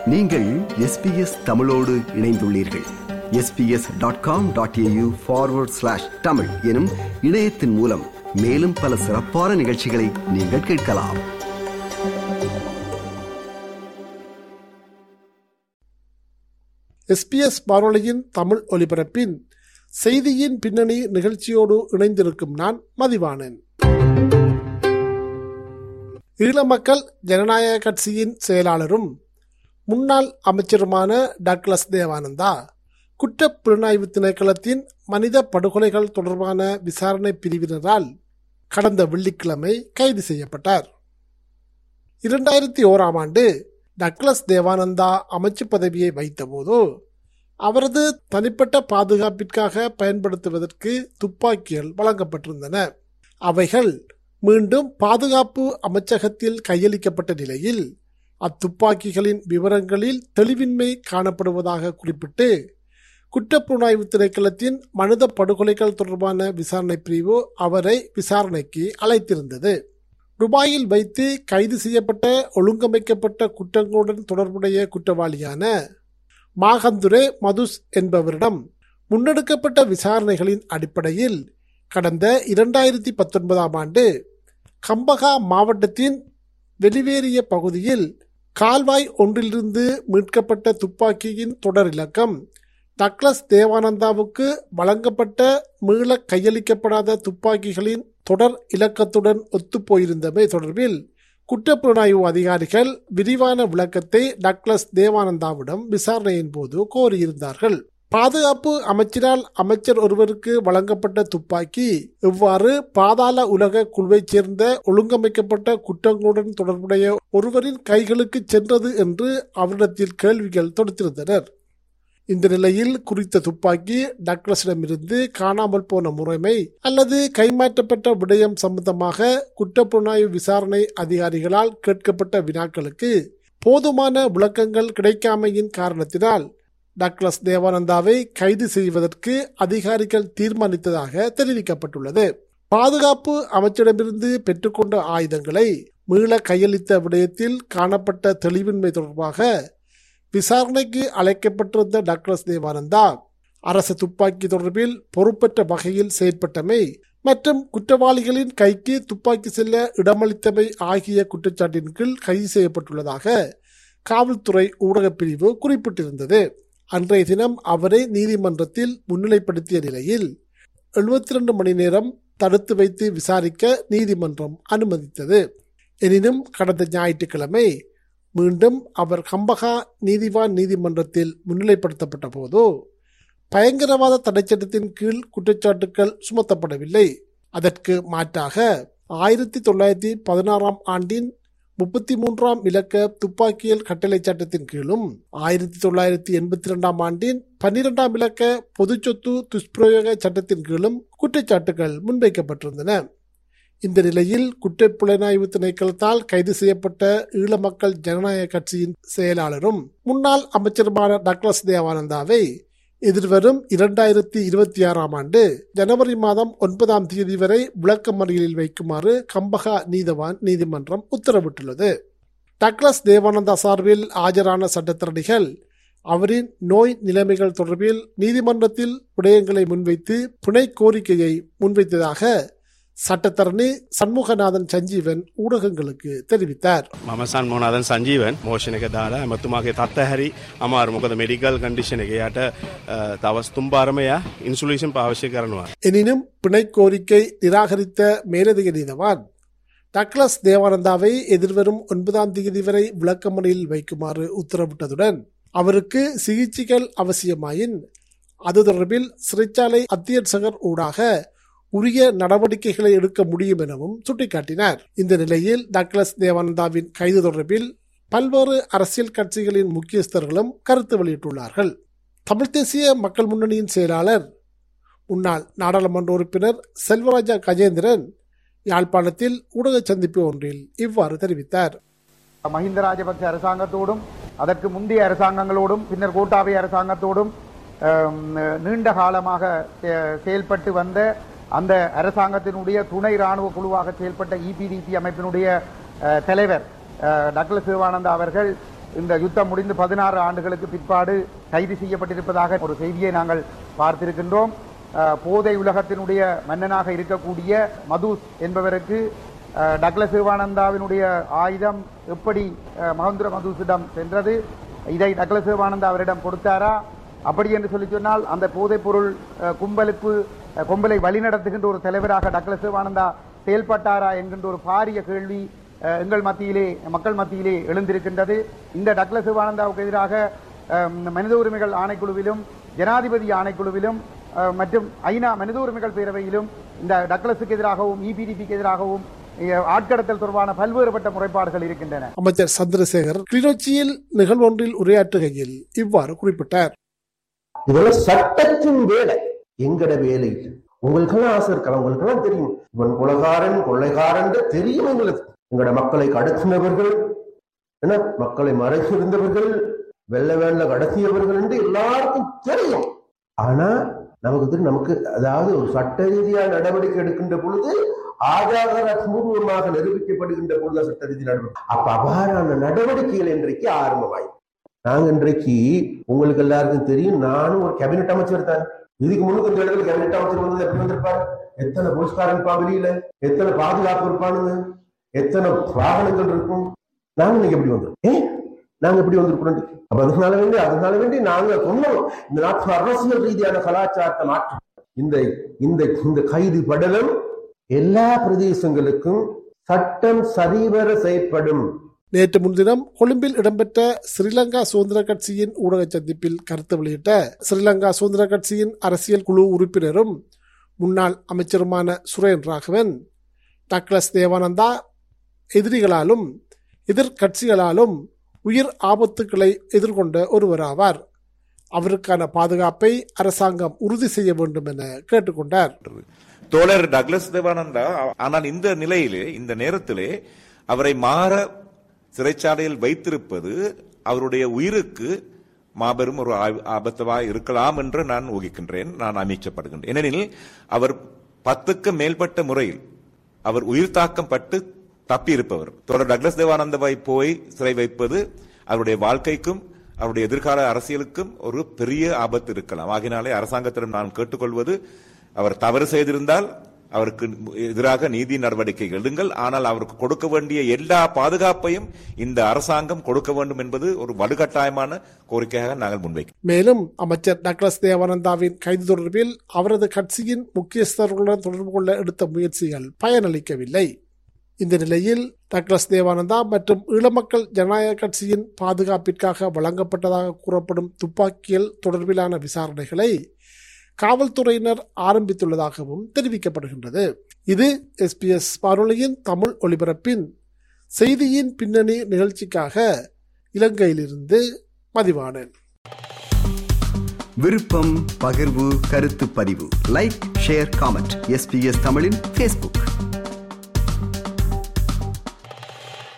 நீங்கள் SBS தமிழோடு இணைந்துள்ளீர்கள். sbs.com.au/tamil எனும் இணையத்தின் மூலம் மேலும் பல சிறப்பான நிகழ்ச்சிகளை நீங்கள் கேட்கலாம். SBS வானொலியின் தமிழ் ஒலிபரப்பின் செய்தியின் பின்னணி நிகழ்ச்சியோடு இணைந்திருக்கும் நான் மதிவாணன். ஈழ மக்கள் ஜனநாயக கட்சியின் செயலாளரும் முன்னாள் அமைச்சருமான டக்ளஸ் தேவானந்தா குற்றப் புலனாய்வு திணைக்களத்தின் மனித படுகொலைகள் தொடர்பான விசாரணை பிரிவினரால் கடந்த வெள்ளிக்கிழமை கைது செய்யப்பட்டார். 2001ஆம் ஆண்டு டக்ளஸ் தேவானந்தா அமைச்சு பதவியை வைத்தபோது அவரது தனிப்பட்ட பாதுகாப்பிற்காக பயன்படுத்துவதற்கு துப்பாக்கிகள் வழங்கப்பட்டிருந்தன. அவைகள் மீண்டும் பாதுகாப்பு அமைச்சகத்தில் கையளிக்கப்பட்ட நிலையில் அத்துப்பாக்கிகளின் விவரங்களில் தெளிவின்மை காணப்படுவதாக குறிப்பிட்டு குற்றப்புலனாய்வு திணைக்களத்தின் மனித படுகொலைகள் தொடர்பான விசாரணை பிரிவு அவரை விசாரணைக்கு அழைத்திருந்தது. துபாயில் வைத்து கைது செய்யப்பட்ட ஒழுங்கமைக்கப்பட்ட குற்றங்களுடன் தொடர்புடைய குற்றவாளியான மாகந்துரே மதுஸ் என்பவரிடம் முன்னெடுக்கப்பட்ட விசாரணைகளின் அடிப்படையில் கடந்த 2019ஆம் ஆண்டு கம்பகா மாவட்டத்தின் வெளிவேறிய பகுதியில் கால்வாய் ஒன்றிலிருந்து மீட்கப்பட்ட துப்பாக்கியின் தொடர் இலக்கம் டக்ளஸ் தேவானந்தாவுக்கு வழங்கப்பட்ட மீள கையளிக்கப்படாத துப்பாக்கிகளின் தொடர் இலக்கத்துடன் ஒத்துப்போயிருந்தமை தொடர்பில் குற்றப்புலனாய்வு அதிகாரிகள் விரிவான விளக்கத்தை டக்ளஸ் தேவானந்தாவிடம் விசாரணையின் போது கோரியிருந்தார்கள். பாதுகாப்பு அமைச்சினால் அமைச்சர் ஒருவருக்கு வழங்கப்பட்ட துப்பாக்கி எவ்வாறு பாதாள உலக குழுவைச் சேர்ந்த ஒழுங்கமைக்கப்பட்ட குற்றங்களுடன் தொடர்புடைய ஒருவரின் கைகளுக்கு சென்றது என்று அவரிடத்தில் கேள்விகள் தொடுத்திருந்தனர். இந்த நிலையில் குறித்த துப்பாக்கி டக்ளஸிடமிருந்து காணாமல் போன முறைமை அல்லது கைமாற்றப்பட்ட விடயம் சம்பந்தமாக குற்றப்புலனாய்வு விசாரணை அதிகாரிகளால் கேட்கப்பட்ட வினாக்களுக்கு போதுமான விளக்கங்கள் கிடைக்காமையின் காரணத்தினால் டக்ளஸ் தேவானந்தாவை கைது செய்வதற்கு அதிகாரிகள் தீர்மானித்ததாக தெரிவிக்கப்பட்டுள்ளது. பாதுகாப்பு அமைச்சரிடமிருந்து பெற்றுக்கொண்ட ஆயுதங்களை மீள கையளித்த விடயத்தில் காணப்பட்ட தெளிவின்மை தொடர்பாக விசாரணைக்கு அழைக்கப்பட்டிருந்த டக்ளஸ் தேவானந்தா அரசு துப்பாக்கி தொடர்பில் பொறுப்பற்ற வகையில் செயற்பட்டமை மற்றும் குற்றவாளிகளின் கைக்கு துப்பாக்கி செல்ல இடமளித்தமை ஆகிய குற்றச்சாட்டின் கீழ் கைது செய்யப்பட்டுள்ளதாக காவல்துறை ஊடகப் பிரிவு குறிப்பிட்டிருந்தது. அன்றைய தினம் அவரை நீதிமன்றத்தில் முன்னிலைப்படுத்திய நிலையில் 72 மணி நேரம் தடுத்து வைத்து விசாரிக்க நீதிமன்றம் அனுமதித்தது. எனினும் கடந்த ஞாயிற்றுக்கிழமை மீண்டும் அவர் கம்பகா நீதிவான் நீதிமன்றத்தில் முன்னிலைப்படுத்தப்பட்ட போது பயங்கரவாத தடைச்சட்டத்தின் கீழ் குற்றச்சாட்டுகள் சுமத்தப்படவில்லை. அதற்கு மாற்றாக 1916ஆம் ஆண்டின் 33ஆம் இலக்க துப்பாக்கியல் கட்டளை சட்டத்தின் கீழும் 1982ஆம் ஆண்டின் 12ஆம் இலக்க பொது சொத்து துஷ்பிரயோக சட்டத்தின் கீழும் குற்றச்சாட்டுகள் முன்வைக்கப்பட்டிருந்தன. இந்த நிலையில் குற்றப்புலனாய்வு திணைக்களத்தால் கைது செய்யப்பட்ட ஈழ மக்கள் ஜனநாயக கட்சியின் செயலாளரும் முன்னாள் அமைச்சருமான டக்ளஸ் தேவானந்தாவை எதிர்வரும் 2026ஆம் ஆண்டு ஜனவரி மாதம் 9ஆம் தேதி வரை விளக்கமறியலில் வைக்குமாறு கம்பகா நீதவான் நீதிமன்றம் உத்தரவிட்டுள்ளது. டக்ளஸ் தேவானந்தா சார்பில் ஆஜரான சட்டத்தரணிகள் அவரின் நோய் நிலைமைகள் தொடர்பில் நீதிமன்றத்தில் விடயங்களை முன்வைத்து பிணை கோரிக்கையை முன்வைத்ததாக சட்டத்தரணி சண்முகநாதன் சஞ்சீவன் ஊடகங்களுக்கு தெரிவித்தார். මම සන්මුහනාදන් සංජීවන් මෝෂණ එක දාලා එමතුමාගේ තත්ත්වය හරි අමාරු. මොකද මෙඩිකල් කන්ඩිෂන් එක යට තවස් 3 පාරම යා ඉන්සුලේෂන් පාවිච්චි කරනවා. எனினும் பிணை கோரிக்கை நிராகரித்த மேலதிக நீதவான் டக்ளஸ் தேவானந்தாவை எதிர்வரும் 9ஆம் தேதி வரை விளக்கமறியலில் வைக்குமாறு உத்தரவிட்டதுடன் அவருக்கு சிகிச்சைகள் அவசியமாயின் அது தொடர்பில் சிறைச்சாலை அத்தியட்சகர் ஊடாக உரிய நடவடிக்கைகளை எடுக்க முடியும் எனவும் சுட்டிக்காட்டினார். இந்த நிலையில் டக்ளஸ் தேவானந்தாவின் கைது தொடர்பில் பல்வேறு அரசியல் கட்சிகளின் முக்கியஸ்தர்களும் கருத்து வெளியிட்டுள்ளார்கள். தமிழ் தேசிய மக்கள் முன்னணியின் செயலாளர் முன்னாள் நாடாளுமன்ற உறுப்பினர் செல்வராஜா கஜேந்திரன் யாழ்ப்பாணத்தில் ஊடக சந்திப்பு ஒன்றில் இவ்வாறு தெரிவித்தார். மஹிந்த ராஜபக்ச அரசாங்கத்தோடும் அதற்கு முந்தைய அரசாங்கங்களோடும் பின்னர் கோட்டாபய அரசாங்கத்தோடும் நீண்ட காலமாக செயல்பட்டு வந்த அந்த அரசாங்கத்தினுடைய துணை ராணுவ குழுவாக செயல்பட்ட EPDP அமைப்பினுடைய தலைவர் டக்ளஸ் தேவானந்தா அவர்கள் இந்த யுத்தம் முடிந்து 16 ஆண்டுகளுக்கு பிற்பாடு கைது செய்யப்பட்டிருப்பதாக ஒரு செய்தியை நாங்கள் பார்த்திருக்கின்றோம். போதை உலகத்தினுடைய மன்னனாக இருக்கக்கூடிய மதுஸ் என்பவருக்கு டக்ளஸ் தேவானந்தாவினுடைய ஆயுதம் எப்படி மகேந்திர மதுஸிடம் சென்றது, இதை டக்ளஸ் தேவானந்தா அவரிடம் கொடுத்தாரா? அப்படி என்று சொல்லி சொன்னால் அந்த போதைப் பொருள் கும்பலை வழிநடத்துகின்ற ஒரு தலைவராக டக்ளஸ் தேவானந்தா செயல்பட்டாரா என்கின்ற ஒரு பாரிய கேள்வி மக்கள் மத்தியிலே எழுந்திருக்கின்றது. இந்த டக்ளஸ் தேவானந்தாவுக்கு எதிராக மனித உரிமைகள் ஆணைக்குழுவிலும் ஜனாதிபதி ஆணைக்குழுவிலும் மற்றும் ஐநா மனித உரிமைகள் பேரவையிலும் இந்த டக்ளஸுக்கு எதிராகவும் இபிடிபிக்கு எதிராகவும் ஆட்கடத்தல் தொடர்பான பல்வேறுபட்ட முறைப்பாடுகள் இருக்கின்றன. அமைச்சர் சந்திரசேகர் கிளிநொச்சியில் நிகழ்வொன்றில் உரையாற்றுகையில் இவ்வாறு குறிப்பிட்டார். இதெல்லாம் சட்டத்தின் வேலை, எங்கட வேலை. உங்களுக்கெல்லாம் ஆசை இருக்கலாம், உங்களுக்கெல்லாம் தெரியும் இவன் கொள்ளைக்காரன் தெரியும். எங்களுக்கு எங்கட மக்களை கடத்தினவர்கள், மக்களை மறைச்சிருந்தவர்கள், வெள்ள கடத்தியவர்கள் என்று எல்லாருக்கும் தெரியும். ஆனா நமக்கு அதாவது ஒரு சட்ட ரீதியான நடவடிக்கை எடுக்கின்ற பொழுது ஆதாரபூர்வமாக நிரூபிக்கப்படுகின்ற பொழுது சட்ட ரீதி நடவடிக்கை. அப்ப அவ்வாறான நடவடிக்கைகள் இன்றைக்கு ஆரம்பமாய். நாங்க இன்றைக்கு உங்களுக்கு எல்லாருக்கும் தெரியும், நானும் ஒரு கேபினெட் அமைச்சர் தான். இதுக்கு முன்னுக்கு இந்த இடத்துல கேபினெட் அமைச்சர் வந்து எப்படி வந்திருப்பாரு? எத்தனை போலீஸ்காரன் இருப்பா, வெளியில எத்தனை பாதுகாப்பு இருப்பானுங்க, எத்தனை வாகனங்கள் இருக்கும். நாங்க இன்னைக்கு எப்படி வந்திருக்கோம்? நாங்க எப்படி வந்திருக்கிறோம்? அப்ப அதனால வேண்டி நாங்க சொன்னோம், இந்த நாட்டு அரசியல் ரீதியான கலாச்சாரத்தை மாற்றம். இந்த கைது படலம் எல்லா பிரதேசங்களுக்கும் சட்டம் சரிவர செயற்படும். நேற்று முன்தினம் கொழும்பில் இடம்பெற்ற ஸ்ரீலங்கா சுதந்திர கட்சியின் ஊடக சந்திப்பில் கருத்து வெளியிட்ட ஸ்ரீலங்கா சுதந்திர கட்சியின் அரசியல் குழு உறுப்பினரும் முன்னாள் அமைச்சருமான சுரேன் ராகவன், டக்ளஸ் தேவானந்தா எதிரிகளாலும் எதிர்கட்சிகளாலும் உயிர் ஆபத்துக்களை எதிர்கொண்ட ஒருவராவார். அவருக்கான பாதுகாப்பை அரசாங்கம் உறுதி செய்ய வேண்டும் என கேட்டுக்கொண்டார். தோழர் டக்ளஸ் தேவானந்தா ஆனால் இந்த நிலையிலே, இந்த நேரத்திலே அவரை மாற சிறைச்சாலையில் வைத்திருப்பது அவருடைய உயிருக்கு மாபெரும் ஒரு ஆபத்தாய் இருக்கலாம் என்று நான் ஊகிக்கின்றேன், நான் அமைச்சப்படுகின்றேன். ஏனெனில் அவர் 10க்கு மேற்பட்ட முறையில் அவர் உயிர் தாக்கம் பட்டு தப்பியிருப்பவர். தோழர் டக்ளஸ் தேவானந்தாவை போய் சிறை வைப்பது அவருடைய வாழ்க்கைக்கும் அவருடைய எதிர்கால அரசியலுக்கும் ஒரு பெரிய ஆபத்து இருக்கலாம். ஆகினாலே அரசாங்கத்திடம் நான் கேட்டுக்கொள்வது, அவர் தவறு செய்திருந்தால் அவருக்கு எதிராக நீதி நடவடிக்கை எடுங்கள், ஆனால் அவருக்கு கொடுக்க வேண்டிய எல்லா பாதுகாப்பையும் இந்த அரசாங்கம் கொடுக்க வேண்டும் என்பது ஒரு வலுக்கட்டாயமான கோரிக்கையாக நாங்கள் முன்வைக்கிறோம். மேலும் அமைச்சர் டக்ளஸ் தேவானந்தாவின் கைது தொடர்பில் அவரது கட்சியின் முக்கியஸ்தர்களுடன் தொடர்பு கொள்ள எடுத்த முயற்சிகள் பயனளிக்கவில்லை. இந்த நிலையில் டக்ளஸ் தேவானந்தா மற்றும் ஈழமக்கள் ஜனநாயக கட்சியின் பாதுகாப்பிற்காக வழங்கப்பட்டதாக கூறப்படும் துப்பாக்கிகள் தொடர்பிலான விசாரணைகளை காவல்துறையினர் ஆரம்பித்துள்ளதாகவும் தெரிவிக்கப்படுகின்றது. இது SBS வானொலியின் தமிழ் ஒலிபரப்பின் செய்தியின் பின்னணி நிகழ்ச்சிக்காக இலங்கையிலிருந்து மதிவாணன். விருப்பம், பகிர்வு, கருத்து பதிவு, லைக், ஷேர், காமெண்ட். SBS தமிழின் Facebook.